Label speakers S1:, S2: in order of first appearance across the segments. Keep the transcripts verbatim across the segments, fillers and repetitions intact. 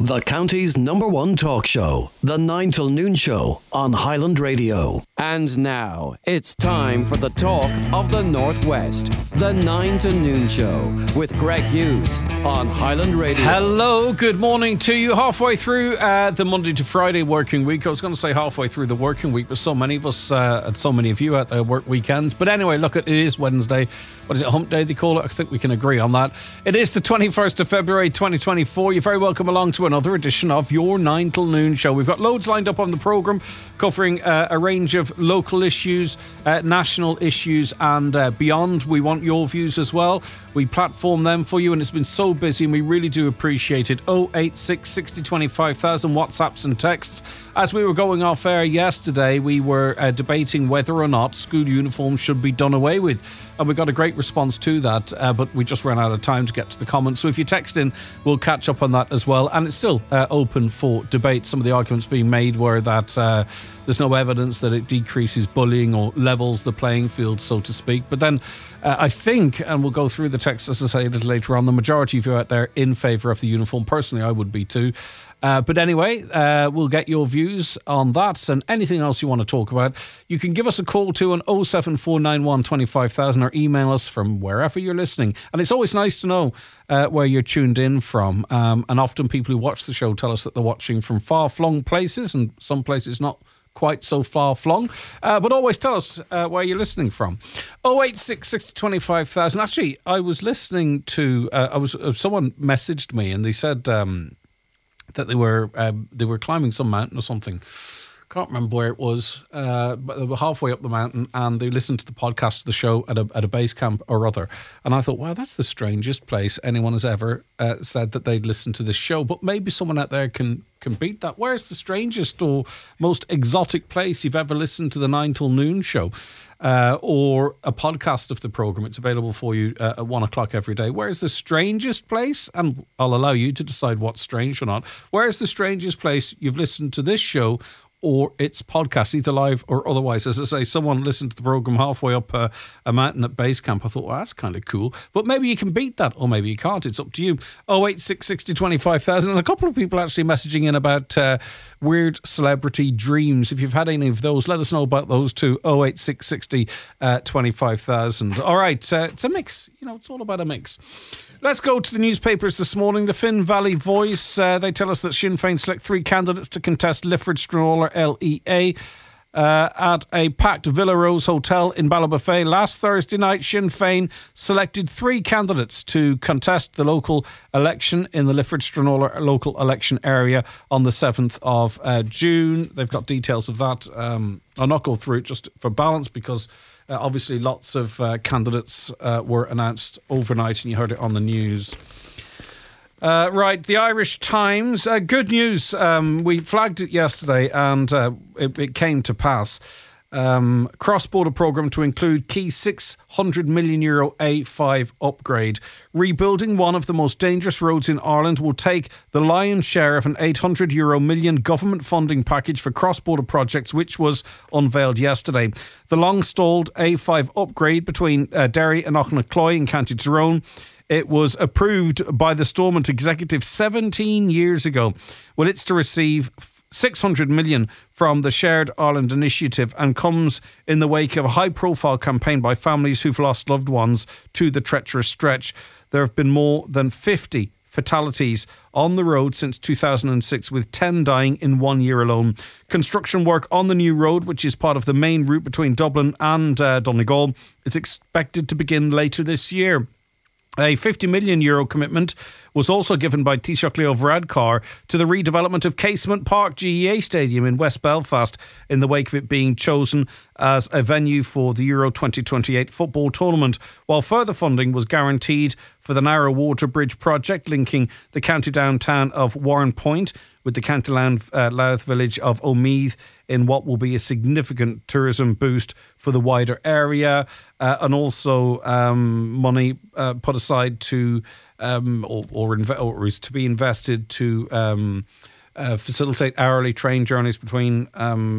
S1: The county's number one talk show, The nine till Noon Show on Highland Radio.
S2: And now, it's time for the talk of the Northwest, The nine to Noon Show with Greg Hughes on Highland Radio.
S3: Hello, good morning to you. Halfway through uh, the Monday to Friday working week. I was going to say halfway through the working week, but so many of us, uh, and so many of you out there work weekends. But anyway, look, it is Wednesday. What is it, Hump Day they call it? I think we can agree on that. It is the twenty-first of February twenty twenty-four. You're very welcome along to another edition of your nine till Noon Show. We've got loads lined up on the programme, covering uh, a range of local issues, uh, national issues and uh, beyond. We want your views as well. We platform them for you, and it's been so busy and we really do appreciate it. oh eight six, six oh, twenty-five thousand WhatsApps and texts. As we were going off air yesterday, we were uh, debating whether or not school uniforms should be done away with, and we got a great response to that, uh, but we just ran out of time to get to the comments. So if you text in, we'll catch up on that as well. And it's still uh, open for debate. Some of the arguments being made were that uh, there's no evidence that it decreases bullying or levels the playing field, so to speak. But then uh, I think, and we'll go through the text as I say a little later on, the majority of you out there in favour of the uniform. Personally, I would be too. Uh, but anyway, uh, we'll get your views on that and anything else you want to talk about. You can give us a call too on oh seven four nine one, twenty-five thousand or email us from wherever you're listening. And it's always nice to know uh, where you're tuned in from. Um, and often people who watch the show tell us that they're watching from far-flung places, and some places not quite so far-flung. Uh, but always tell us uh, where you're listening from. oh eight six, six oh, twenty-five thousand. Actually, I was listening to... Uh, I was uh, someone messaged me and they said... Um, that they were um, they were climbing some mountain or something. Can't remember where it was, uh, but they were halfway up the mountain and they listened to the podcast of the show at a, at a base camp or other. And I thought, wow, that's the strangest place anyone has ever uh, said that they'd listen to this show. But maybe someone out there can, can beat that. Where's the strangest or most exotic place you've ever listened to the nine till Noon Show? Uh, or a podcast of the programme. It's available for you uh, at one o'clock every day. Where's the strangest place? And I'll allow you to decide what's strange or not. Where's the strangest place you've listened to this show or its podcast, either live or otherwise? As I say, someone listened to the programme halfway up uh, a mountain at base camp. I thought, well, that's kind of cool. But maybe you can beat that, or maybe you can't. It's up to you. oh eight six, six oh, twenty-five thousand. And a couple of people actually messaging in about uh, weird celebrity dreams. If you've had any of those, let us know about those too. oh eight six, six oh, twenty-five thousand. All right, uh, it's a mix. You know, it's all about a mix. Let's go to the newspapers this morning. The Finn Valley Voice, uh, they tell us that Sinn Féin select three candidates to contest Lifford Stranorlar L E A uh, at a packed Villa Rose Hotel in Ballybofey. Last Thursday night, Sinn Féin selected three candidates to contest the local election in the Lifford Stranorlar local election area on the seventh of uh, June. They've got details of that. Um, I'll not go through it just for balance because... Uh, obviously, lots of uh, candidates uh, were announced overnight, and you heard it on the news. Uh, right, the Irish Times. Uh, good news. Um, we flagged it yesterday, and uh, it, it came to pass. Um, cross-border programme to include key six hundred million euro A five upgrade. Rebuilding one of the most dangerous roads in Ireland will take the lion's share of an eight hundred euro million government funding package for cross-border projects, which was unveiled yesterday. The long-stalled A five upgrade between uh, Derry and Auchnacloy in County Tyrone. It was approved by the Stormont executive seventeen years ago. Well, it's to receive six hundred million from the Shared Ireland Initiative and comes in the wake of a high-profile campaign by families who've lost loved ones to the treacherous stretch. There have been more than fifty fatalities on the road since two thousand six, with ten dying in one year alone. Construction work on the new road, which is part of the main route between Dublin and uh, Donegal, is expected to begin later this year. A fifty million euro commitment was also given by Taoiseach Leo Varadkar to the redevelopment of Casement Park G E A Stadium in West Belfast in the wake of it being chosen as a venue for the Euro twenty twenty-eight football tournament, while further funding was guaranteed for the narrow water bridge project linking the county downtown of Warren Point with the County Louth uh, village of Omeath in what will be a significant tourism boost for the wider area, uh, and also um, money uh, put aside to um, or, or, inv- or is to be invested to um, uh, facilitate hourly train journeys between um,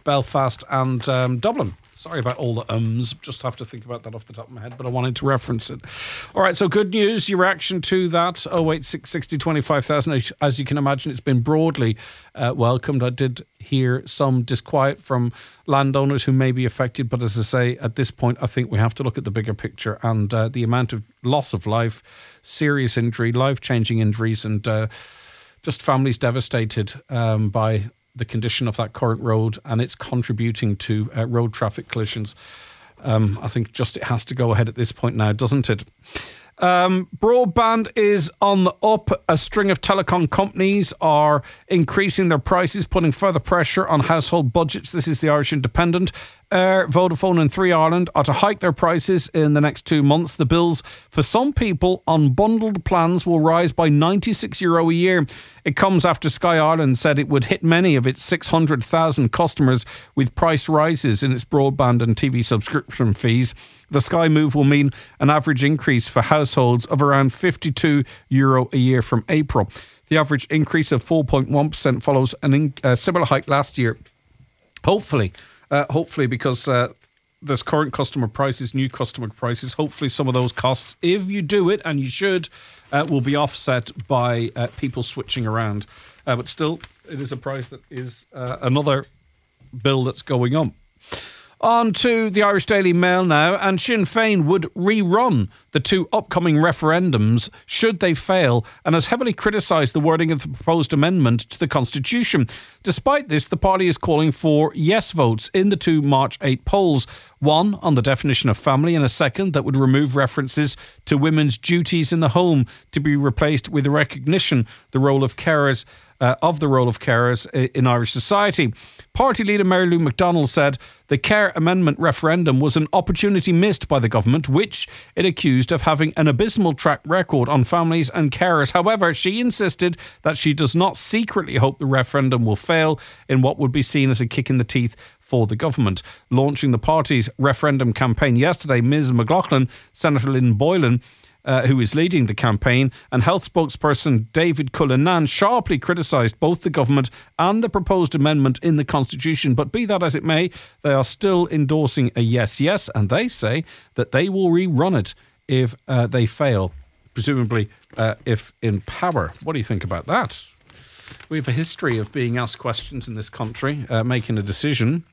S3: Belfast and um, Dublin. Sorry about all the ums. Just have to think about that off the top of my head, but I wanted to reference it. All right, so good news. Your reaction to that, oh eight six sixty twenty-five thousand. As you can imagine, it's been broadly uh, welcomed. I did hear some disquiet from landowners who may be affected, but as I say, at this point, I think we have to look at the bigger picture and uh, the amount of loss of life, serious injury, life-changing injuries, and uh, just families devastated um, by the condition of that current road, and it's contributing to uh, road traffic collisions. Um, I think just it has to go ahead at this point now, doesn't it? Um, broadband is on the up. A string of telecom companies are increasing their prices, putting further pressure on household budgets. This is the Irish Independent. Air, Vodafone and Three Ireland are to hike their prices in the next two months. The bills for some people on bundled plans will rise by ninety-six euro a year. It comes after Sky Ireland said it would hit many of its six hundred thousand customers with price rises in its broadband and T V subscription fees. The Sky move will mean an average increase for households of around fifty-two euro a year from April. The average increase of four point one percent follows a in, uh, similar hike last year. Hopefully, uh, hopefully because uh, there's current customer prices, new customer prices, hopefully some of those costs, if you do it, and you should, uh, will be offset by uh, people switching around. Uh, but still, it is a price that is uh, another bill that's going on. On to the Irish Daily Mail now, and Sinn Féin would rerun the two upcoming referendums should they fail, and has heavily criticised the wording of the proposed amendment to the Constitution. Despite this, the party is calling for yes votes in the two March eighth polls, one on the definition of family and a second that would remove references to women's duties in the home to be replaced with a recognition the role of carers Uh, of the role of carers in Irish society. Party leader Mary Lou McDonald said the Care Amendment referendum was an opportunity missed by the government, which it accused of having an abysmal track record on families and carers. However, she insisted that she does not secretly hope the referendum will fail in what would be seen as a kick in the teeth for the government. Launching the party's referendum campaign yesterday, Miz McLaughlin, Senator Lynn Boylan, Uh, who is leading the campaign, and health spokesperson David Cullinan sharply criticised both the government and the proposed amendment in the Constitution. But be that as it may, they are still endorsing a yes, yes, and they say that they will rerun it if uh, they fail, presumably uh, if in power. What do you think about that? We have a history of being asked questions in this country, uh, making a decision,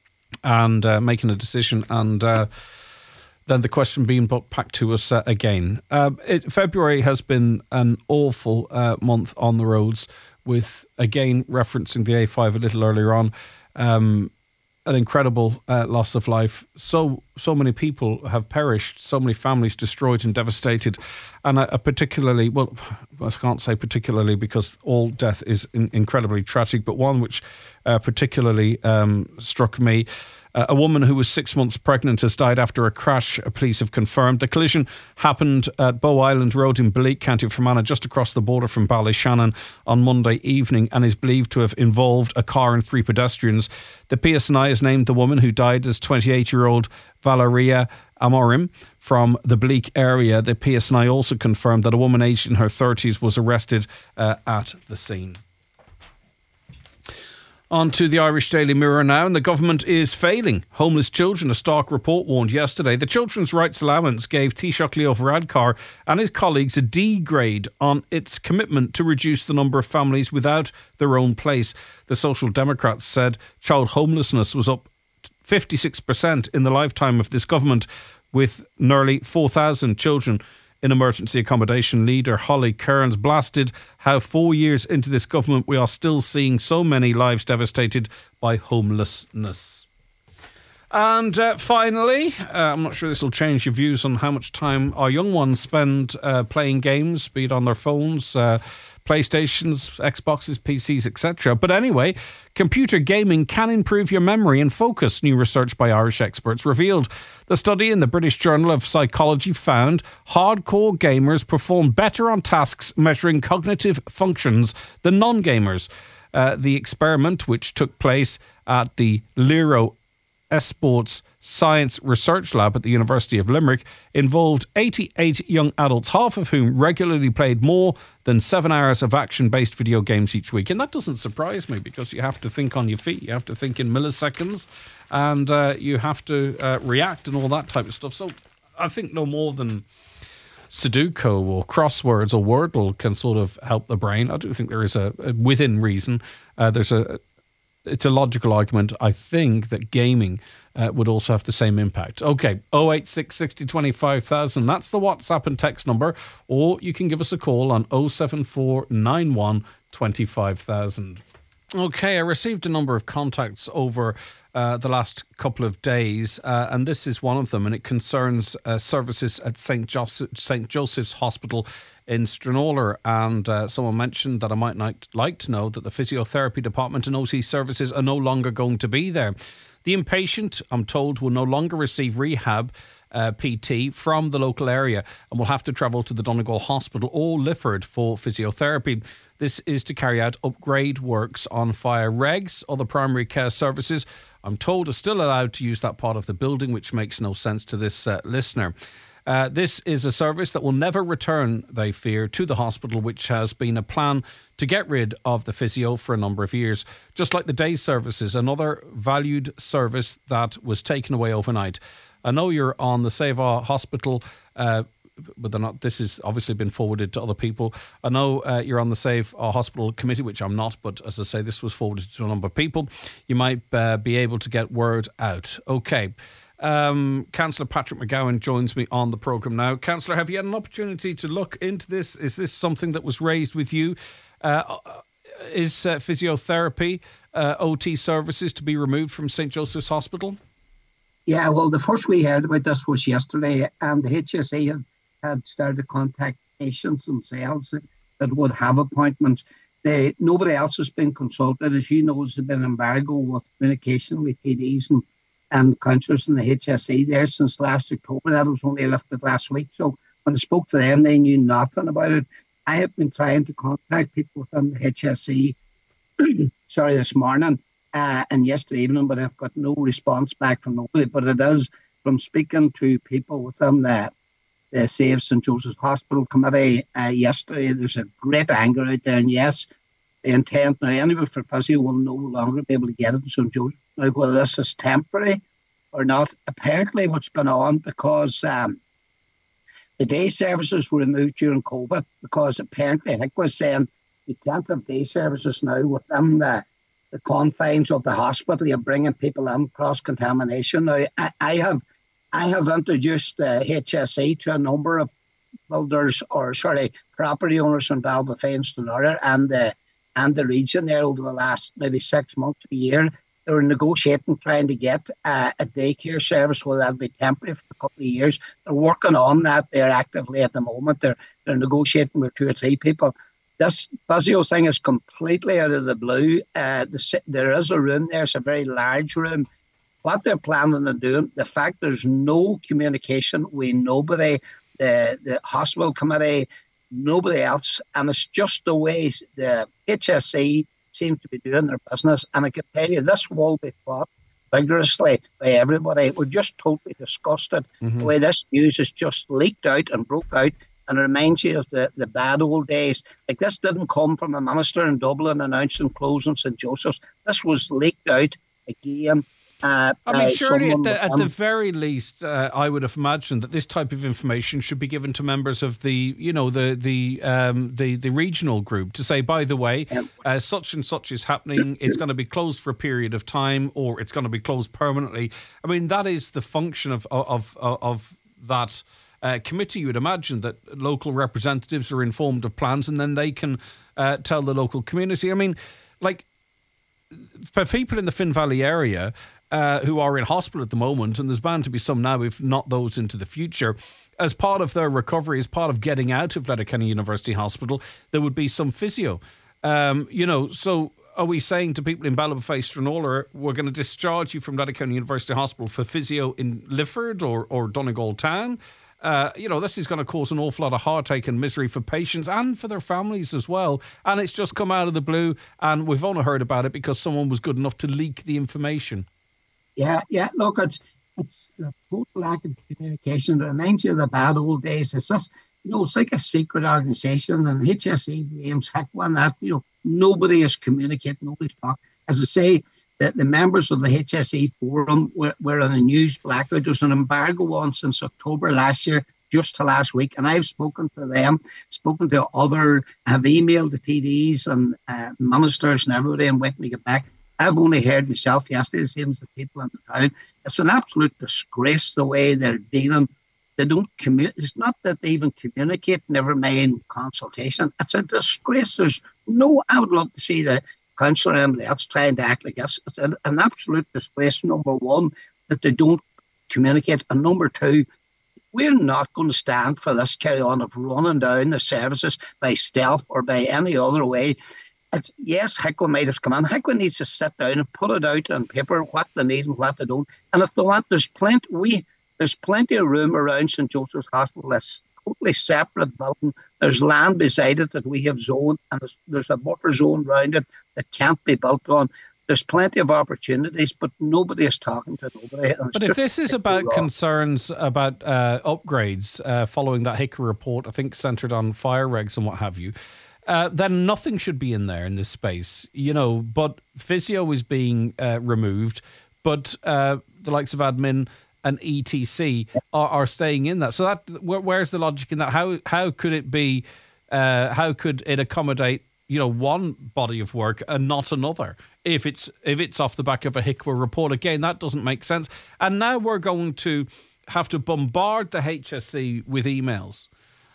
S3: and uh, making a decision and... Uh, then the question being put back to us uh, again. Uh, it, February has been an awful uh, month on the roads, with, again, referencing the A five a little earlier on, um, an incredible uh, loss of life. So so many people have perished, so many families destroyed and devastated. And a, a particularly, well, I can't say particularly because all death is in, incredibly tragic, but one which uh, particularly um, struck me. Uh, a woman who was six months pregnant has died after a crash, police have confirmed. The collision happened at Bow Island Road in Beleek, County Fermanagh, just across the border from Ballyshannon on Monday evening, and is believed to have involved a car and three pedestrians. The P S N I has named the woman who died as twenty-eight-year-old Valeria Amorim from the Beleek area. The P S N I also confirmed that a woman aged in her thirties was arrested uh, at the scene. On to the Irish Daily Mirror now, and the government is failing homeless children. A Stark report warned yesterday. The Children's Rights Allowance gave Taoiseach Leo Varadkar and his colleagues a D grade on its commitment to reduce the number of families without their own place. The Social Democrats said child homelessness was up fifty-six percent in the lifetime of this government, with nearly four thousand children in emergency accommodation. Leader Holly Cairns blasted how four years into this government we are still seeing so many lives devastated by homelessness. And uh, finally, uh, I'm not sure this will change your views on how much time our young ones spend uh, playing games, be it on their phones, uh, PlayStations, Xboxes, P Cs, et cetera. But anyway, computer gaming can improve your memory and focus, new research by Irish experts revealed. The study in the British Journal of Psychology found hardcore gamers perform better on tasks measuring cognitive functions than non-gamers. Uh, the experiment, which took place at the Lero Esports Science Research Lab at the University of Limerick involved eighty-eight young adults, half of whom regularly played more than seven hours of action-based video games each week. And that doesn't surprise me, because you have to think on your feet, you have to think in milliseconds, and uh, you have to uh, react and all that type of stuff. So I think no more than Sudoku or crosswords or Wordle can sort of help the brain. I do think there is a, a within reason, uh, there's a it's a logical argument, I think, that gaming uh, would also have the same impact. Okay, oh eight six, six oh, twenty-five thousand. That's the WhatsApp and text number. Or you can give us a call on oh seven four nine one twenty-five thousand. Okay, I received a number of contacts over uh, the last couple of days, uh, and this is one of them, and it concerns uh, services at Saint Joseph, Saint Joseph's Hospital in Stranorlar. And uh, someone mentioned that I might not like to know that the physiotherapy department and O T services are no longer going to be there. The inpatient, I'm told, will no longer receive rehab Uh, P T from the local area and will have to travel to the Donegal Hospital or Lifford for physiotherapy. This is to carry out upgrade works on fire regs. Other primary care services, I'm told, are still allowed to use that part of the building, which makes no sense to this uh, listener. Uh, this is a service that will never return, they fear, to the hospital, which has been a plan to get rid of the physio for a number of years. Just like the day services, another valued service that was taken away overnight. I know you're on the Save Our Hospital, uh, but they're not, this has obviously been forwarded to other people. I know uh, you're on the Save Our Hospital committee, which I'm not, but as I say, this was forwarded to a number of people. You might uh, be able to get word out. Okay. Um, Councillor Patrick McGowan joins me on the programme now. Councillor, have you had an opportunity to look into this? Is this something that was raised with you? Uh, is uh, physiotherapy, uh, O T services to be removed from Saint Joseph's Hospital?
S4: Yeah, well, the first we heard about this was yesterday, and the H S E had, had started to contact patients themselves that would have appointments. They, nobody else has been consulted. As you know, there's been an embargo with communication with T Ds and, and councillors in the H S E there since last October. That was only lifted last week. So when I spoke to them, they knew nothing about it. I have been trying to contact people within the H S E, sorry, this morning. Uh, and yesterday evening, but I've got no response back from nobody. But it is from speaking to people within the, the Save Saint Joseph's Hospital Committee uh, yesterday. There's a great anger out there, and yes, the intent now anyway for physio will no longer be able to get it in Saint Joseph. Now, whether this is temporary or not, apparently what's been on, because um, the day services were removed during COVID, because apparently I think we're saying you can't have day services now within the the confines of the hospital. You're bringing people in, cross-contamination. Now, I, I have I have introduced the H S E to a number of builders, or sorry, property owners in Balbafane, Stranorlar, and the, and the region there over the last maybe six months, a year. They were negotiating, trying to get uh, a daycare service, where that'll be temporary for a couple of years. They're working on that. They're actively at the moment. They're, they're negotiating with two or three people. This physio thing is completely out of the blue. Uh, the, there is a room there. It's a very large room. What they're planning on doing, the fact there's no communication with nobody, the, the hospital committee, nobody else, and it's just the way the H S E seems to be doing their business. And I can tell you, this will be fought vigorously by everybody. We're just totally disgusted. Mm-hmm. The way this news is just leaked out and broke out. And it reminds you of the, the bad old days. Like, this didn't come from a minister in Dublin announcing closing Saint Joseph's. This was leaked out again. Uh,
S3: I mean, surely at the, at the very least, uh, I would have imagined that this type of information should be given to members of the, you know, the the um, the, the regional group to say, by the way, uh, such and such is happening. It's going to be closed for a period of time, or it's going to be closed permanently. I mean, that is the function of of of, of that. Uh, committee. You would imagine that local representatives are informed of plans, and then they can uh, tell the local community. I mean, like, for people in the Finn Valley area uh, who are in hospital at the moment, and there's bound to be some now, if not those into the future, as part of their recovery, as part of getting out of Letterkenny University Hospital, there would be some physio. Um, you know, so are we saying to people in Ballybofey, Stranorlar, we're going to discharge you from Letterkenny University Hospital for physio in Lifford or, or Donegal Town? Uh, you know, this is going to cause an awful lot of heartache and misery for patients and for their families as well. And it's just come out of the blue, and we've only heard about it because someone was good enough to leak the information.
S4: Yeah, yeah. Look, it's it's the total lack of communication. It reminds you of the bad old days. It's just, you know, it's like a secret organisation, and H S E blames H I C W A and that. You know, nobody is communicating, nobody's talking. As I say, the, the members of the H S E forum were, were in a news blackout. There's an embargo on since October last year, just to last week, and I've spoken to them, spoken to other, I've emailed the T Ds and uh, ministers and everybody and waiting to get back. I've only heard myself yesterday, the same as the people in the town. It's an absolute disgrace the way they're dealing. They don't commu- It's not that they even communicate, never mind consultation. It's a disgrace. There's no, I would love to see the councillor and everybody else trying to act like this. It's an, an absolute disgrace, number one, that they don't communicate. And number two, we're not going to stand for this carry on of running down the services by stealth or by any other way. It's, yes, H I C W A might have come in. H I C W A needs to sit down and put it out on paper what they need and what they don't. And if they want, there's plenty. We there's plenty of room around Saint Joseph's Hospital. It's a totally separate building. There's land beside it that we have zoned, and there's, there's a buffer zone around it that can't be built on. There's plenty of opportunities, but nobody is talking to nobody.
S3: But if this is about wrong. concerns about uh, upgrades uh, following that Hickory report, I think centred on fire regs and what have you, Uh, then nothing should be in there in this space, you know. But physio is being uh, removed, but uh, the likes of admin and E T C are, are staying in that. So that where, where's the logic in that? How how could it be? Uh, how could it accommodate, you know, one body of work and not another? If it's if it's off the back of a Hickory report, again, that doesn't make sense. And now we're going to have to bombard the H S C with emails.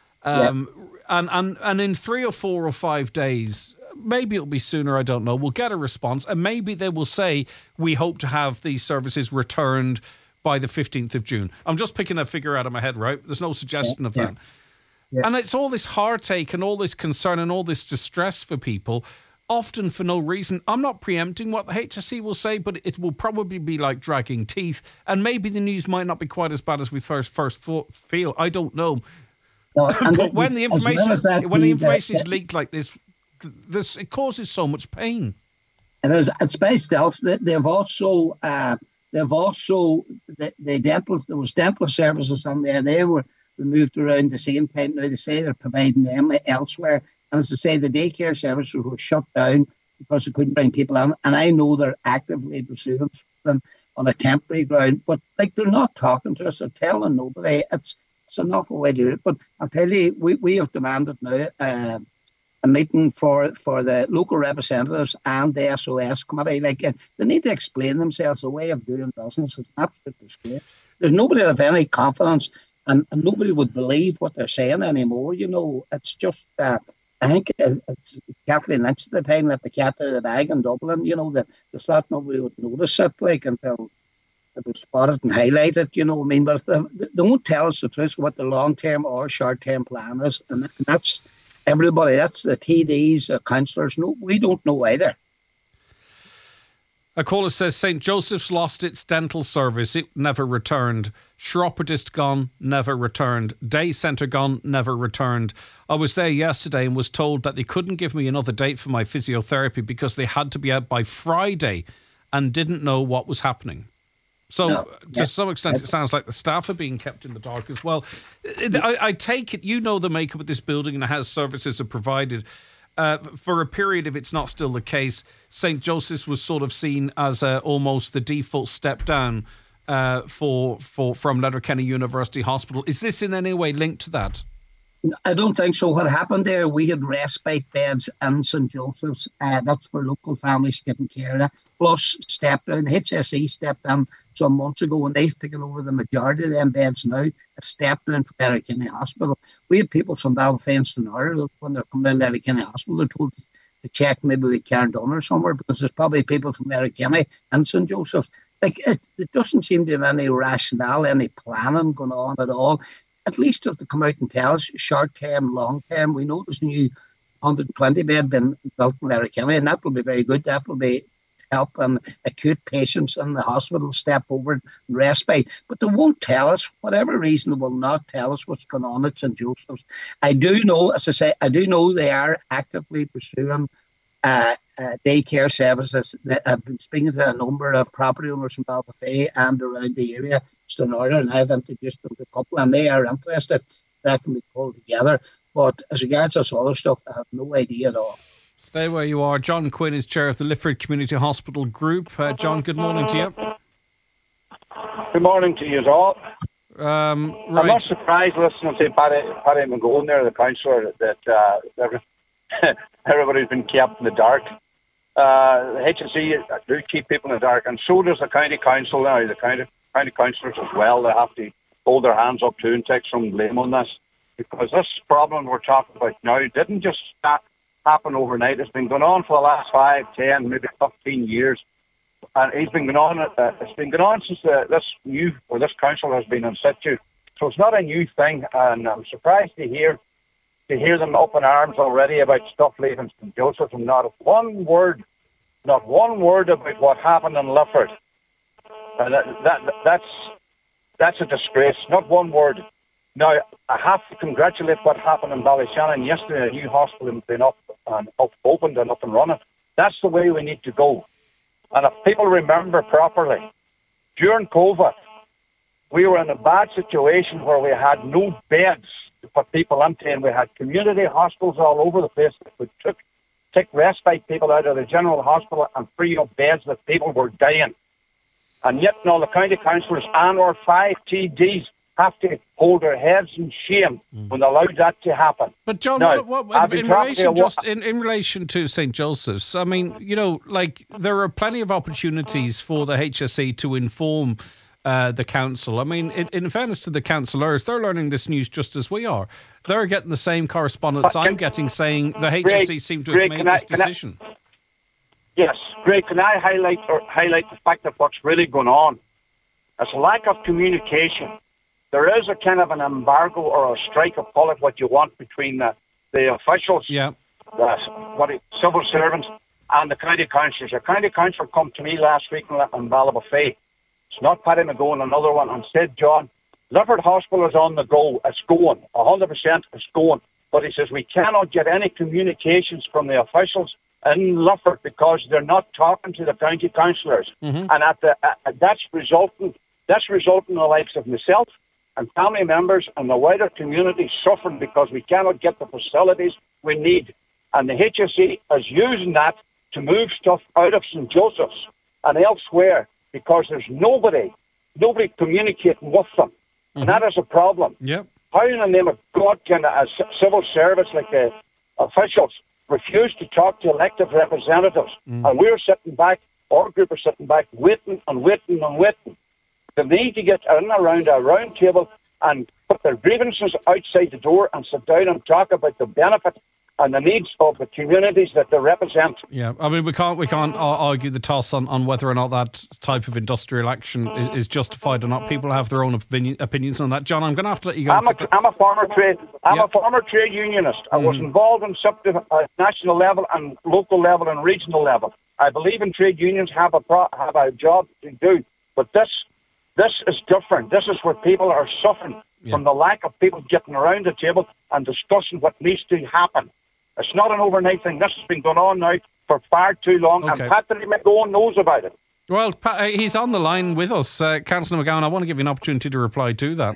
S3: Um, yep. and, and, and in three or four or five days, maybe it'll be sooner, I don't know, we'll get a response, and maybe they will say, we hope to have these services returned by the fifteenth of June. I'm just picking a figure out of my head, right? There's no suggestion yeah, of that. Yeah. Yeah. And it's all this heartache and all this concern and all this distress for people, often for no reason. I'm not preempting what the H S C will say, but it will probably be like dragging teeth, and maybe the news might not be quite as bad as we first, first thought, feel. I don't know. No, but when the information well is, when the information is leaked like this, this it causes so much pain.
S4: It is. It's by stealth. They've also, uh, they've also the, the dental. There was dental services on there. They were removed around the same time. Now they say they're providing them elsewhere. And as I say, the daycare services were shut down because they couldn't bring people in. And I know they're actively pursuing them on a temporary ground. But like they're not talking to us. They're telling nobody. It's It's an awful way to do it. But I'll tell you, we, we have demanded now uh, a meeting for, for the local representatives and the S O S committee. Like uh, they need to explain themselves, a way of doing business. It's an absolute disgrace. There's nobody of any confidence, and, and nobody would believe what they're saying anymore. You know, it's just, uh, I think it's Kathleen Lynch at the time let the cat out of the bag in Dublin. You know, that they thought nobody would notice it, like, until it was spotted and highlighted, you know what I mean? But they, they won't tell us the truth, what the long-term or short-term plan is. And that's everybody, that's the T Ds, the councillors. No, we don't know either.
S3: A caller says Saint Joseph's lost its dental service. It never returned. Chiropodist gone, never returned. Day centre gone, never returned. I was there yesterday and was told that they couldn't give me another date for my physiotherapy because they had to be out by Friday and didn't know what was happening. So, no, to yeah. some extent, it sounds like the staff are being kept in the dark as well. I, I take it, you know the makeup of this building and how services are provided. Uh, for a period, if it's not still the case, Saint Joseph's was sort of seen as uh, almost the default step down uh, for for from Letterkenny University Hospital. Is this in any way linked to that?
S4: I don't think so. What happened there, we had respite beds in Saint Joseph's. Uh, that's for local families getting care of. Plus, stepped down. The H S E stepped in some months ago, and they've taken over the majority of them beds now. It's stepped down for Letterkenny Hospital. We have people from Ballyfence and Ireland, when they're coming to Letterkenny Hospital, they're told to check maybe we can't done or somewhere, because there's probably people from Letterkenny and Saint Joseph's. Like, it, it doesn't seem to have any rationale, any planning going on at all. At least if they come out and tell us short term, long term. We know there's a new one hundred twenty bed been built in Letterkenny, and that will be very good. That will be helping acute patients in the hospital step over and respite. But they won't tell us, whatever reason, they will not tell us what's going on at Saint Joseph's. I do know, as I say, I do know they are actively pursuing uh, uh, daycare services. That I've been speaking to a number of property owners in Ballybofey and around the area, Stonora, and I've introduced them to a couple, and they are interested. That can be pulled together. But as regards this other stuff, I have no idea at all.
S3: Stay where you are. John Quinn is chair of the Lifford Community Hospital Group. Uh, John, good morning to you.
S5: Good morning to you all.
S3: Um, right.
S5: I'm not surprised listening to Paddy, Paddy McGowan there, the councillor, that uh, everybody's been kept in the dark. Uh, the H S E do keep people in the dark, and so does the county council now. The county, county councillors as well, they have to hold their hands up too and take some blame on this. Because this problem we're talking about now didn't just start, happen overnight. It's been going on for the last five, ten, maybe fifteen years. And it's been going on. Uh, it's been going on since uh, this new or this council has been in situ. So it's not a new thing. And I'm surprised to hear to hear them up in arms already about stuff leaving Saint Joseph, and not one word, not one word about what happened in Lifford. Uh, that, that that's that's a disgrace. Not one word. Now, I have to congratulate what happened in Ballyshannon yesterday. A new hospital has been up and up, opened and up and running. That's the way we need to go. And if people remember properly, during COVID, we were in a bad situation where we had no beds to put people into, and we had community hospitals all over the place that would took, take respite people out of the general hospital and free up beds that people were dying. And yet now the county councillors and our five T Ds have to hold their heads in shame mm. when they allowed that to happen.
S3: But John,
S5: now,
S3: what, what, in, in relation just in, in relation to Saint Joseph's, I mean, you know, like there are plenty of opportunities for the H S E to inform uh, the council. I mean, in, in fairness to the councillors, they're learning this news just as we are. They're getting the same correspondence I'm getting saying the H S E
S5: Greg,
S3: seem to have
S5: Greg,
S3: made this
S5: I,
S3: decision.
S5: I, yes, Greg, can I highlight or highlight the fact that what's really going on? It's a lack of communication. There is a kind of an embargo or a strike, of call it what you want, between the, the officials,
S3: yeah.
S5: the what it, civil servants, and the county councillors. A county councillor come to me last week in, in Ballybofey. It's not Paddy McGowan, another one, and said, John, Lifford Hospital is on the go. It's going. one hundred percent it's going. But he says we cannot get any communications from the officials in Lifford because they're not talking to the county councillors. Mm-hmm. And at the, uh, that's resulting, that's resulting in the likes of myself and family members and the wider community suffering because we cannot get the facilities we need. And the H S E is using that to move stuff out of Saint Joseph's and elsewhere because there's nobody, nobody communicating with them. Mm-hmm. And that is a problem.
S3: Yep.
S5: How in the name of God can a civil service like the officials refuse to talk to elected representatives? Mm. And we're sitting back, our group are sitting back, waiting and waiting and waiting. They need to get in around a round table and put their grievances outside the door and sit down and talk about the benefit and the needs of the communities that they represent.
S3: Yeah, I mean, we can't we can't argue the toss on, on whether or not that type of industrial action is, is justified or not. People have their own opinion, opinions on that. John, I'm going to have to let you go.
S5: I'm a, I'm a former trade I'm yep. a former trade unionist. I mm. was involved in sub uh, national level and local level and regional level. I believe in trade unions have a pro, have a job to do, but this this is different. This is where people are suffering yep. from the lack of people getting around the table and discussing what needs to happen. It's not an overnight thing. This has been going on now for far too long, okay. and Patrick McGowan knows about it.
S3: Well, he's on the line with us. Uh, Councillor McGowan, I want to give you an opportunity to reply to that.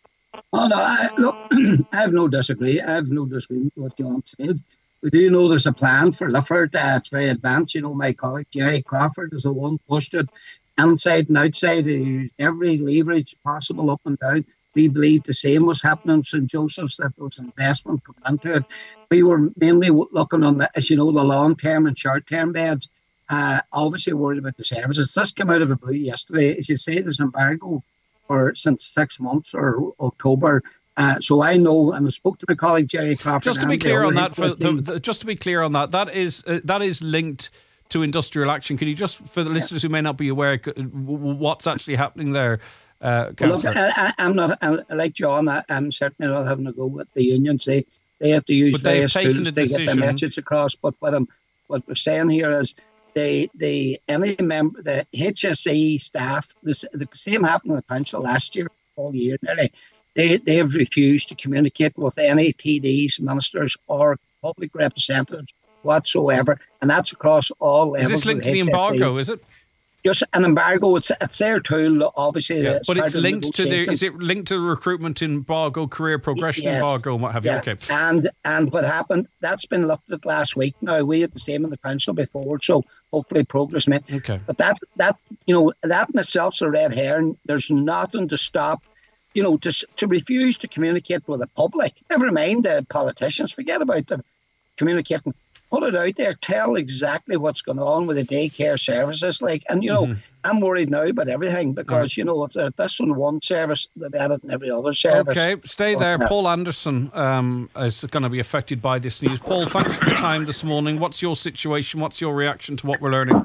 S4: Oh, no, I, look, I have no disagree. I have no disagreement with what John said. We do know there's a plan for Lifford. Uh, it's very advanced. You know, my colleague Jerry Crawford is the one who pushed it inside and outside. He used every leverage possible up and down. We believe the same was happening in Saint Joseph's, that there was investment coming into it. We were mainly looking on, the, as you know, the long-term and short-term beds. Uh, obviously worried about the services. This came out of the blue yesterday. As you say, there's embargo for since six months or October. Uh, so I know, and I spoke to my colleague Jerry Crawford.
S3: Just to be clear on that, for the, the, just to be clear on that, that is uh, that is linked to industrial action. Can you just, for the listeners who may not be aware, what's actually happening there? Uh, well, look,
S4: I, I'm not I, like John. I, I'm certainly not having a go with the unions. They they have to use
S3: but
S4: various tools
S3: the
S4: to get the message across. But what I'm what we're saying here is they they any member the H S E staff. This the same happened in the council last year, all year nearly. They they have refused to communicate with any T Ds, ministers, or public representatives whatsoever, and that's across all levels.
S3: Is this linked to the embargo, is it?
S4: Just an embargo. It's it's their tool, obviously.
S3: Yeah,
S4: it's
S3: but it's
S4: part of
S3: linked to the.
S4: negotiation.
S3: Is it linked to the recruitment embargo, career progression
S4: Yes.
S3: embargo, and what have you?
S4: Yeah.
S3: Okay.
S4: And and what happened? That's been looked at last week. Now we had the same in the council before, so hopefully progress made.
S3: Okay.
S4: But that that you know that in itself's a red herring. There's nothing to stop. You know, to to refuse to communicate with the public. Never mind the politicians. Forget about them communicating. Put it out there. Tell exactly what's going on with the daycare services. Like, and you know,
S3: Mm-hmm.
S4: I'm worried now about everything because you know if they're this on one service, they're better than every other service.
S3: Okay, stay there.
S4: But, uh,
S3: Paul Anderson um, is going to be affected by this news. Paul, thanks for the time this morning. What's your situation? What's your reaction to what we're learning?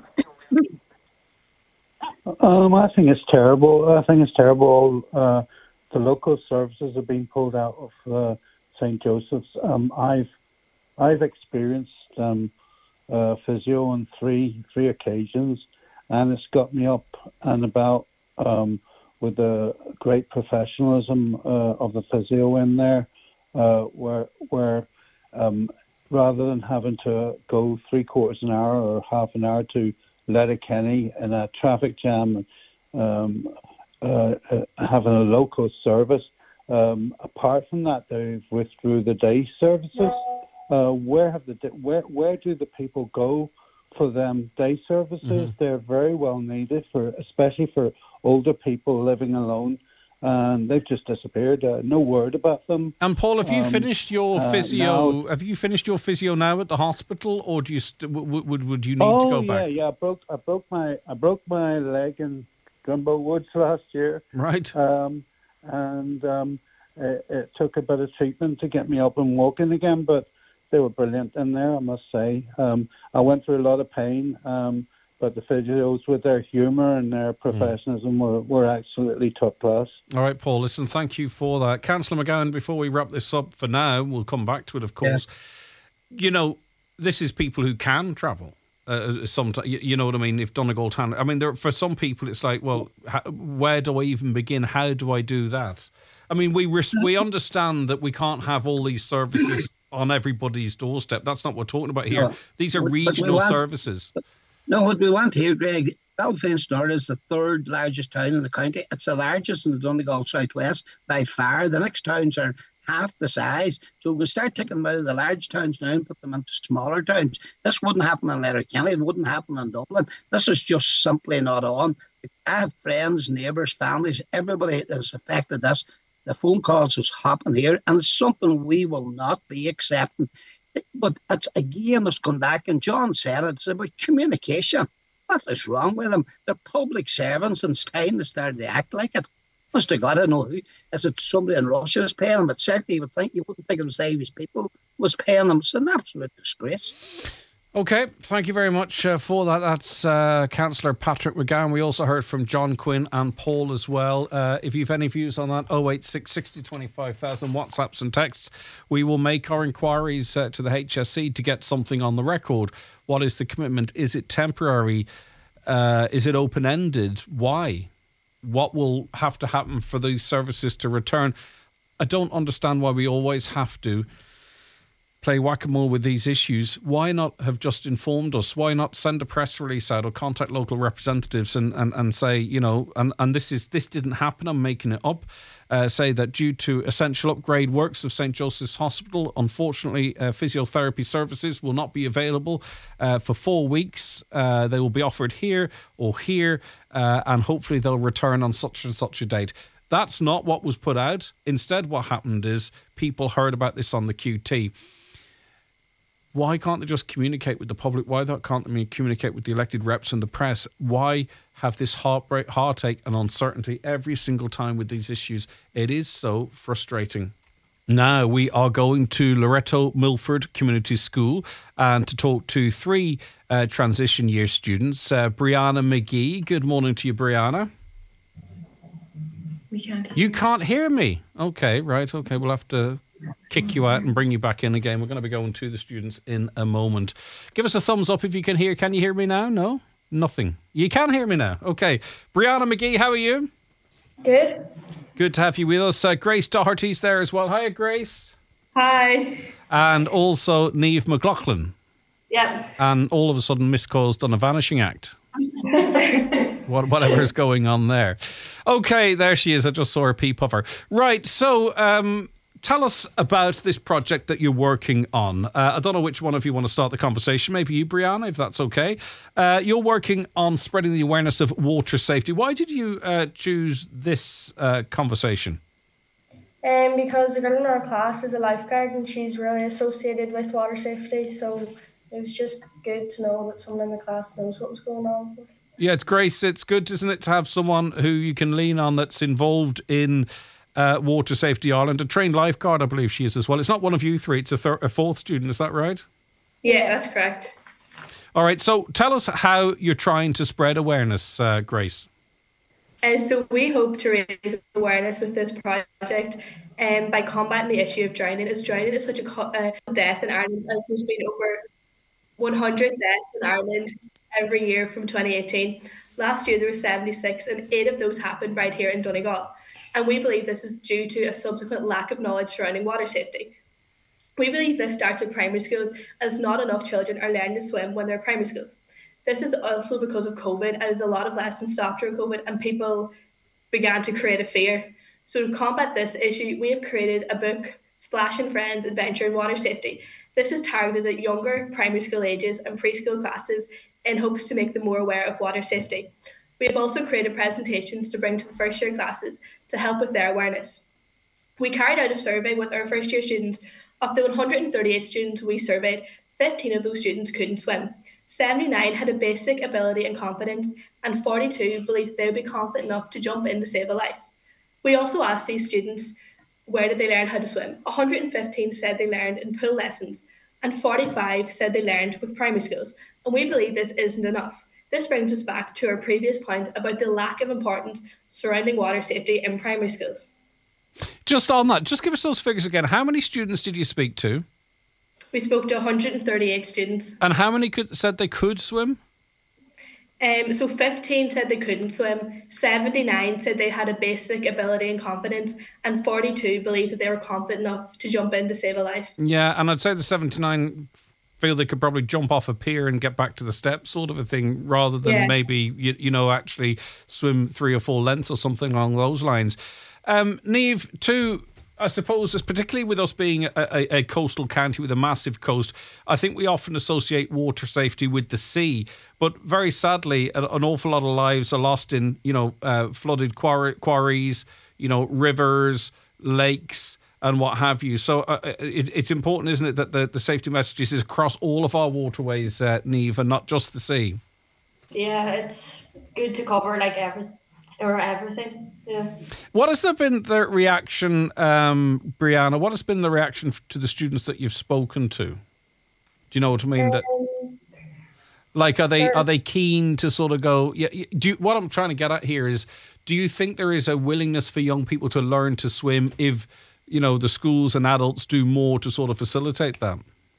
S6: Um, I think it's terrible. I think it's terrible. Uh, the local services have been pulled out of uh, Saint Joseph's. Um, I've I've experienced um, uh, physio on three three occasions, and it's got me up and about um, with the great professionalism uh, of the physio in there, uh, where where um, rather than having to go three quarters an hour or half an hour to Letterkenny in a traffic jam, um, uh, uh, having a local service. Um, apart from that, they've withdrew the day services. Uh, where have the where where do the people go for them day services? Mm-hmm. They're very well needed for, especially for older people living alone, and they've just disappeared. Uh, no word about them.
S3: And Paul, have you
S6: um,
S3: finished your
S6: uh,
S3: physio?
S6: now,
S3: have you finished your physio now at the hospital, or do you st- would, would would you need
S6: oh,
S3: to go
S6: yeah,
S3: back?
S6: yeah. I broke I broke my I broke my leg in Gumbo Woods last year.
S3: Right.
S6: Um, and um, it, it took a bit of treatment to get me up and walking again, but they were brilliant in there, I must say. Um, I went through a lot of pain, um, but the physios, with their humour and their professionalism, mm. were, were absolutely top class.
S3: All right, Paul, listen, thank you for that. Councillor McGowan, before we wrap this up for now, we'll come back to it, of course. Yeah. You know, this is people who can travel. Uh, sometimes, you know what I mean? If Donegal Town, I mean, there, for some people, it's like, well, how, where do I even begin? How do I do that? I mean, we ris- we understand that we can't have all these services on everybody's doorstep. That's not what we're talking about here. No. These are but, regional but want, services.
S4: But, no, what we want here, Greg, Ballyfinch North is the third largest town in the county. It's the largest in the Donegal Southwest by far. The next towns are half the size. So we start taking them out of the large towns now and put them into smaller towns. This wouldn't happen in Letterkenny. It wouldn't happen in Dublin. This is just simply not on. I have friends, neighbours, families, everybody that is affected this. The phone calls is hopping here, and it's something we will not be accepting. But it's, again, it's gone back, and John said it, it's about communication. What is wrong with them? They're public servants, and it's time they started to act like it. Must have got to know who. Is it somebody in Russia is paying them? But certainly you would think, you wouldn't think it was Irish people was paying them. It's an absolute disgrace.
S3: Okay, thank you very much uh, for that. That's uh, Councillor Patrick McGowan. We also heard from John Quinn and Paul as well. Uh, if you've any views on that, oh eight six, sixty, twenty-five thousand WhatsApps and texts. We will make our inquiries uh, to the H S E to get something on the record. What is the commitment? Is it temporary? Uh, is it open-ended? Why? What will have to happen for these services to return? I don't understand why we always have to play whack-a-mole with these issues. Why not have just informed us? Why not send a press release out or contact local representatives and, and, and say, you know, and, and this is this didn't happen, I'm making it up. Uh, say that due to essential upgrade works of Saint Joseph's Hospital, unfortunately, uh, physiotherapy services will not be available uh, for four weeks. Uh, they will be offered here or here, uh, and hopefully they'll return on such and such a date. That's not what was put out. Instead, what happened is people heard about this on the Q T. Why can't they just communicate with the public? Why can't they communicate with the elected reps and the press? Why have this heartbreak, heartache and uncertainty every single time with these issues? It is so frustrating. Now we are going to Loreto Milford Community School and to talk to three uh, transition year students. Uh, Brianna McGee. Good morning to you, Brianna.
S7: We can't hear
S3: you can't hear me. Okay, right. Okay, we'll have to kick you out and bring you back in again. We're going to be going to the students in a moment. Give us a thumbs up if you can hear. Can you hear me now? No? Nothing. You can hear me now. Okay. Brianna McGee, how are you?
S7: Good.
S3: Good to have you with us. Uh, Grace Doherty's there as well. Hiya, Grace.
S7: Hi.
S3: And also Niamh McLaughlin.
S7: Yeah.
S3: And all of a sudden, missed calls done a vanishing act. what, whatever is going on there. Okay, there she is. I just saw her peep of her. Right, so um, tell us about this project that you're working on. Uh, I don't know which one of you want to start the conversation. Maybe you, Brianna, if that's okay. Uh, you're working on spreading the awareness of water safety. Why did you uh, choose this uh, conversation?
S8: Um, because the girl in our class is a lifeguard and she's really associated with water safety, so it was just good to know that someone in the class knows what was going on.
S3: Yeah, it's Grace. It's good, isn't it, to have someone who you can lean on that's involved in uh, Water Safety Ireland. A trained lifeguard, I believe she is as well. It's not one of you three, it's a, thir- a fourth student, is that right?
S7: Yeah, that's correct.
S3: All right, so tell us how you're trying to spread awareness, uh, Grace.
S7: Uh, so we hope to raise awareness with this project um, by combating the issue of drowning. As drowning is such a co- uh, death in Ireland, as there's been over one hundred deaths in Ireland every year from twenty eighteen. Last year there were seventy-six, and eight of those happened right here in Donegal. And we believe this is due to a subsequent lack of knowledge surrounding water safety. We believe this starts in primary schools, as not enough children are learning to swim when they're in primary schools. This is also because of COVID, as a lot of lessons stopped during COVID and people began to create a fear. So to combat this issue, we have created a book, Splash and Friends Adventure in Water Safety. This is targeted at younger primary school ages and preschool classes in hopes to make them more aware of water safety. We have also created presentations to bring to the first year classes to help with their awareness. We carried out a survey with our first year students. Of the one hundred thirty-eight students we surveyed, fifteen of those students couldn't swim. seventy-nine had a basic ability and confidence, and forty-two believed they would be confident enough to jump in to save a life. We also asked these students, where did they learn how to swim? one hundred fifteen said they learned in pool lessons, and forty-five said they learned with primary schools. And we believe this isn't enough. This brings us back to our previous point about the lack of importance surrounding water safety in primary schools.
S3: Just on that, just give us those figures again. How many students did you speak to?
S7: We spoke to one hundred thirty-eight students.
S3: And how many could, said they could swim?
S7: Um, so fifteen said they couldn't swim, seventy-nine said they had a basic ability and confidence, and forty-two believed that they were confident enough to jump in to save a life.
S3: Yeah, and I'd say the seventy-nine feel they could probably jump off a pier and get back to the steps, sort of a thing, rather than
S7: Yeah.
S3: maybe, you, you know, actually swim three or four lengths or something along those lines. Um, Niamh, too, I suppose, particularly with us being a, a, a coastal county with a massive coast, I think we often associate water safety with the sea. But very sadly, an, an awful lot of lives are lost in, you know, uh, flooded quarry, quarries, you know, rivers, lakes, and what have you. So uh, it, it's important, isn't it, that the, the safety messages is across all of our waterways, uh, Niamh, and not just the sea.
S9: Yeah, it's good to cover like everything. Or everything, yeah.
S3: What has there been the reaction, um, Brianna? What has been the reaction to the students that you've spoken to? Do you know what I mean?
S8: Um,
S3: that, like, are they are they keen to sort of go? Yeah. Do you, what I'm trying to get at here is, do you think there is a willingness for young people to learn to swim if, you know, the schools and adults do more to sort of facilitate that?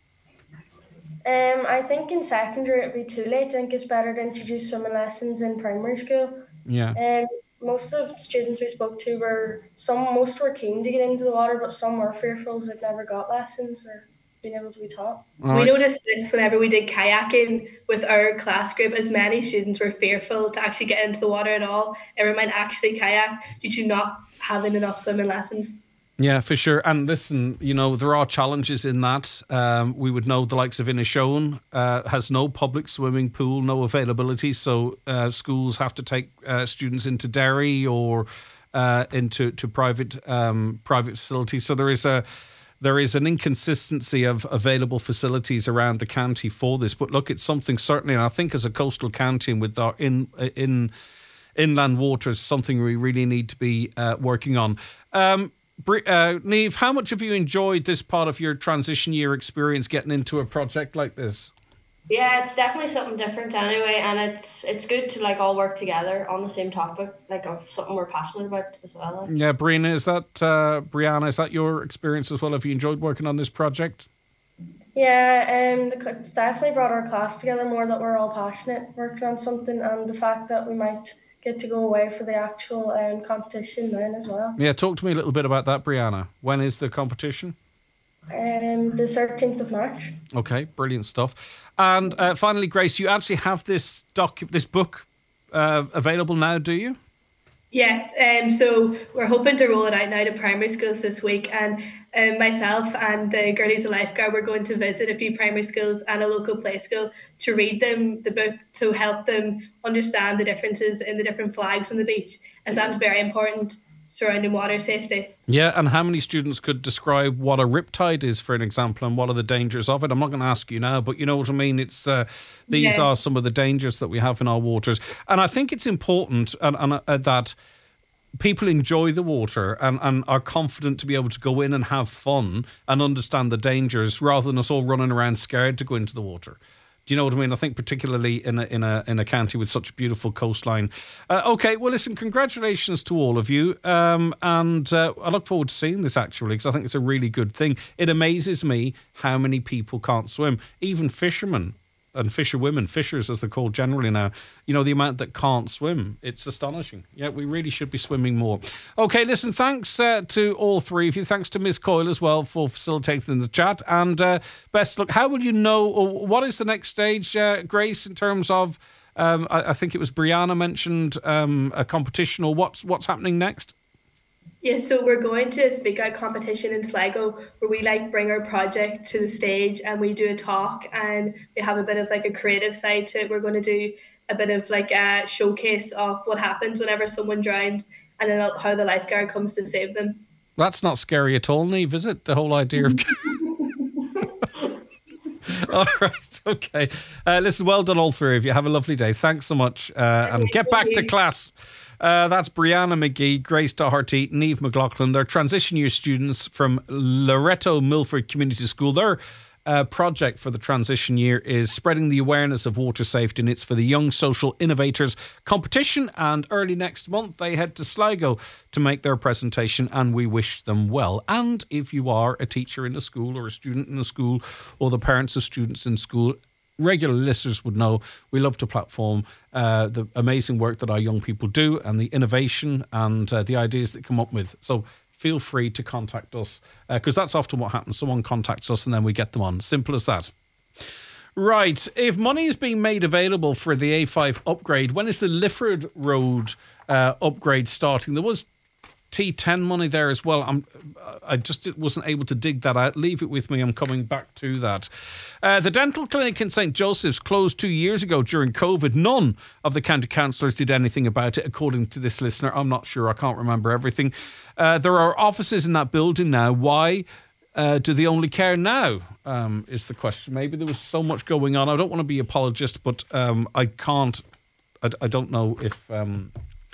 S8: Um, I think in secondary it'd be too late. I think it's better to introduce swimming lessons in primary school.
S3: Yeah.
S8: Um, most of the students we spoke to were, some, most were keen to get into the water, but some were fearful as they've never got lessons or been able to be taught.
S3: All
S7: we
S3: right.
S7: noticed this whenever we did kayaking with our class group, as many students were fearful to actually get into the water at all. Everyone might actually kayak due to not having enough swimming lessons.
S3: Yeah, for sure. And listen, you know, there are challenges in that. Um, we would know the likes of Inishowen uh, has no public swimming pool, no availability. So uh, schools have to take uh, students into Derry or uh, into to private um, private facilities. So there is a there is an inconsistency of available facilities around the county for this. But look, it's something certainly, and I think as a coastal county and with our in in inland waters, something we really need to be uh, working on. Um, Uh, Niamh, how much have you enjoyed this part of your transition year experience getting into a project like this?
S9: Yeah, it's definitely something different anyway, and it's it's good to like all work together on the same topic, like of something we're passionate about as well. Like.
S3: Yeah, Brianna, is that uh, Brianna? Is that your experience as well? Have you enjoyed working on this project?
S8: Yeah, um, the, it's definitely brought our class together more, that we're all passionate working on something, and the fact that we might get to go away for the actual um, competition then as well.
S3: Yeah, talk to me a little bit about that, Brianna. When is the competition?
S8: Um, the thirteenth of March.
S3: Okay, brilliant stuff. And uh, finally, Grace, you actually have this doc, this book uh, available now, do you?
S7: Yeah, um, so we're hoping to roll it out now to primary schools this week, and um, myself and the Girlies of Lifeguard, we're going to visit a few primary schools and a local play school to read them the book to help them understand the differences in the different flags on the beach, as that's very important surrounding water safety.
S3: Yeah, and how many students could describe what a riptide is, for an example, and what are the dangers of it? I'm not going to ask you now, but you know what I mean? It's uh, These yeah. are some of the dangers that we have in our waters. And I think it's important and, and uh, that people enjoy the water and, and are confident to be able to go in and have fun and understand the dangers rather than us all running around scared to go into the water. Do you know what I mean? I think particularly in a in a in a county with such a beautiful coastline. Uh, okay, well, listen, congratulations to all of you, um, and uh, I look forward to seeing this actually because I think it's a really good thing. It amazes me how many people can't swim, even fishermen and fisherwomen, fishers as they're called generally now. You know, the amount that can't swim. It's astonishing. Yeah, we really should be swimming more. Okay, listen, thanks uh, to all three of you. Thanks to Miz Coyle as well for facilitating the chat. And uh, best luck. How will you know, or what is the next stage, uh, Grace, in terms of, um, I, I think it was Brianna mentioned um, a competition, or what's what's happening next?
S7: Yes, so we're going to a speak out competition in Sligo where we like bring our project to the stage and we do a talk and we have a bit of like a creative side to it. We're going to do a bit of like a showcase of what happens whenever someone drowns and then how the lifeguard comes to save them.
S3: That's not scary at all, Niamh, is it? The whole idea of... All right, okay. Uh, listen, well done all three of you. Have a lovely day. Thanks so much uh, and get back to class. Uh, that's Brianna McGee, Grace Doherty, Niamh McLaughlin. They're transition year students from Loreto Milford Community School. Their uh, project for the transition year is spreading the awareness of water safety, and it's for the Young Social Innovators competition. And early next month, they head to Sligo to make their presentation, and we wish them well. And if you are a teacher in a school or a student in a school or the parents of students in school, regular listeners would know we love to platform uh, the amazing work that our young people do and the innovation and uh, the ideas that come up with. So feel free to contact us because uh, that's often what happens. Someone contacts us and then we get them on. Simple as that. Right. If money is being made available for the A five upgrade, when is the Lifford Road uh, upgrade starting? There was T ten money there as well. I'm, I just wasn't able to dig that out. Leave it with me. I'm coming back to that. Uh, the dental clinic in Saint Joseph's closed two years ago during COVID. None of the county councillors did anything about it, according to this listener. I'm not sure. I can't remember everything. Uh, there are offices in that building now. Why uh, do they only care now, um, is the question. Maybe there was so much going on. I don't want to be apologist, but um, I can't. I, I don't know if... Um,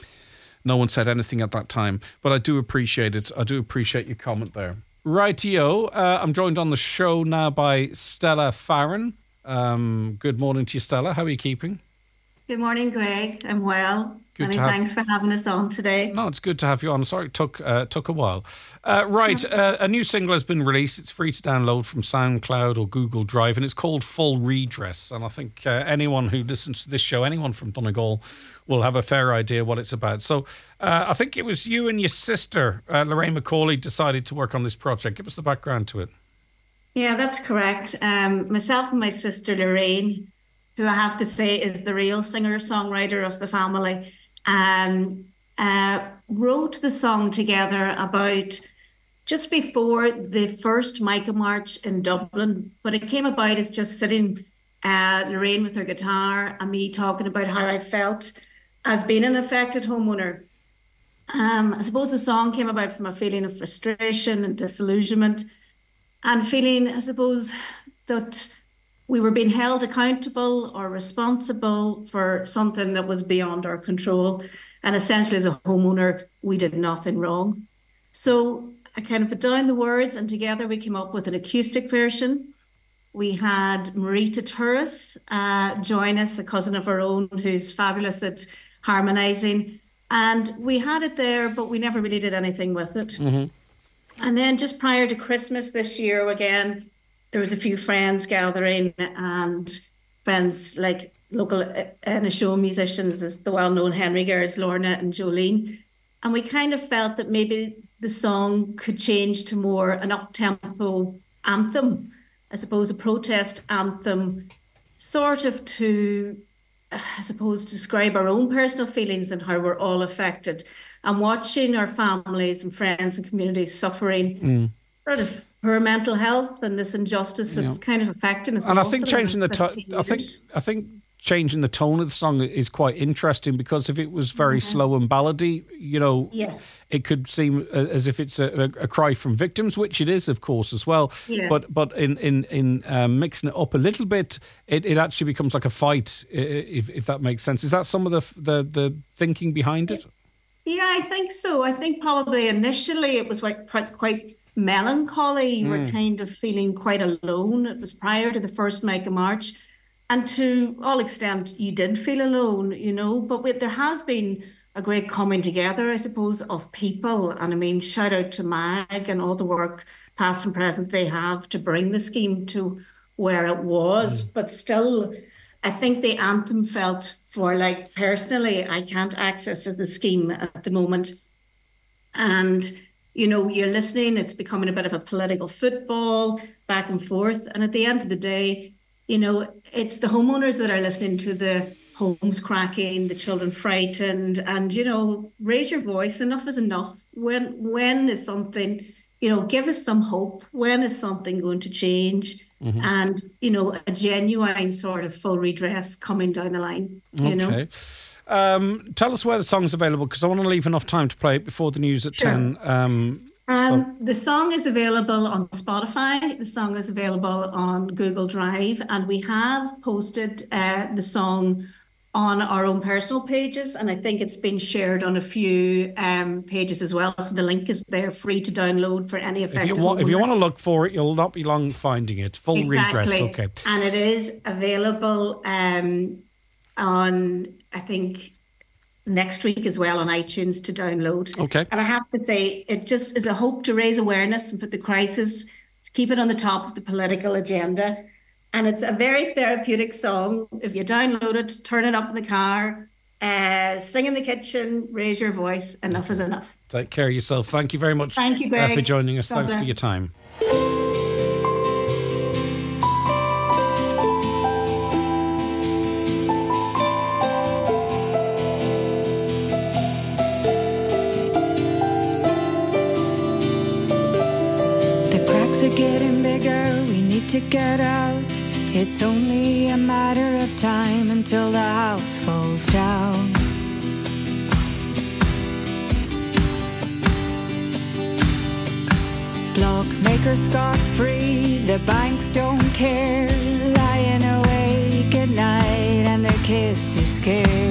S3: No one said anything at that time, but I do appreciate it. I do appreciate your comment there. Rightio, uh, I'm joined on the show now by Stella Farron. Um, good morning to you, Stella. How are you keeping?
S10: Good morning, Greg. I'm well.
S3: Good
S10: Many
S3: to have-
S10: thanks for having us on today.
S3: No, it's good to have you on. Sorry it took, uh, took a while. Uh, right, uh, a new single has been released. It's free to download from SoundCloud or Google Drive, and it's called Full Redress. And I think uh, anyone who listens to this show, anyone from Donegal, will have a fair idea what it's about. So uh, I think it was you and your sister, uh, Lorraine McCauley, decided to work on this project. Give us the background to it.
S10: Yeah, that's correct. Um, myself and my sister Lorraine, who I have to say is the real singer-songwriter of the family, um, uh, wrote the song together about just before the first Micah March in Dublin. But it came about as just sitting, uh, Lorraine with her guitar and me talking about how I felt as being an affected homeowner. Um, I suppose the song came about from a feeling of frustration and disillusionment and feeling, I suppose, that we were being held accountable or responsible for something that was beyond our control. And essentially, as a homeowner, we did nothing wrong. So I kind of put down the words and together we came up with an acoustic version. We had Marita Turris uh, join us, a cousin of our own who's fabulous at harmonising. And we had it there, but we never really did anything with it.
S3: Mm-hmm.
S10: And then just prior to Christmas this year, again, there was a few friends gathering and friends like local Inishowen musicians, as the well-known Henry Gers, Lorna and Jolene. And we kind of felt that maybe the song could change to more an up-tempo anthem, I suppose a protest anthem, sort of to, I suppose, describe our own personal feelings and how we're all affected, and watching our families and friends and communities suffering mm. sort of poor mental health and this injustice that's yeah. kind of affecting us.
S3: And I think changing the to- I think I think changing the tone of the song is quite interesting, because if it was very mm-hmm. slow and ballady, you know,
S10: yes.
S3: it could seem as if it's a, a cry from victims, which it is, of course, as well.
S10: Yes.
S3: But but in in in um, mixing it up a little bit, it, it actually becomes like a fight, if if that makes sense. Is that some of the the, the thinking behind it?
S10: Yeah, I think so. I think probably initially it was like quite, quite melancholy. You mm. were kind of feeling quite alone. It was prior to the first Mega March. And to all extent, you did feel alone, you know, but with, there has been a great coming together, I suppose, of people. And I mean, shout out to MAG and all the work, past and present, they have to bring the scheme to where it was. Mm. But still, I think the anthem felt for, like, personally, I can't access the scheme at the moment. And, you know, you're listening, it's becoming a bit of a political football back and forth. And at the end of the day, you know, it's the homeowners that are listening to the homes cracking, the children frightened, and, you know, raise your voice. Enough is enough. When when is something, you know, give us some hope. When is something going to change? Mm-hmm. And, you know, a genuine sort of full redress coming down the line, you
S3: okay.
S10: know.
S3: Um, tell us where the song's available, because I want to leave enough time to play it before the news at
S10: sure.
S3: ten. Um,
S10: Um, so. The song is available on Spotify. The song is available on Google Drive, and we have posted uh, the song on our own personal pages, and I think it's been shared on a few um, pages as well. So the link is there, free to download for any affected.
S3: If you want, if you want to look for it, you'll not be long finding it. Full
S10: exactly.
S3: redress, okay.
S10: And it is available um, on, I think, next week as well on iTunes to download.
S3: Okay.
S10: And I have to say, it just is a hope to raise awareness and put the crisis, keep it on the top of the political agenda. And it's a very therapeutic song. If you download it, turn it up in the car, uh, sing in the kitchen, raise your voice. Enough is enough.
S3: Take care of yourself. Thank you very much.
S10: Thank you, Greg.
S3: Uh, for joining us.
S10: God
S3: Thanks
S10: bless.
S3: for your time.
S11: Getting bigger, we need to get out. It's only a matter of time until the house falls down. Blockmakers scot-free, the banks don't care. Lying awake at night and their kids are scared.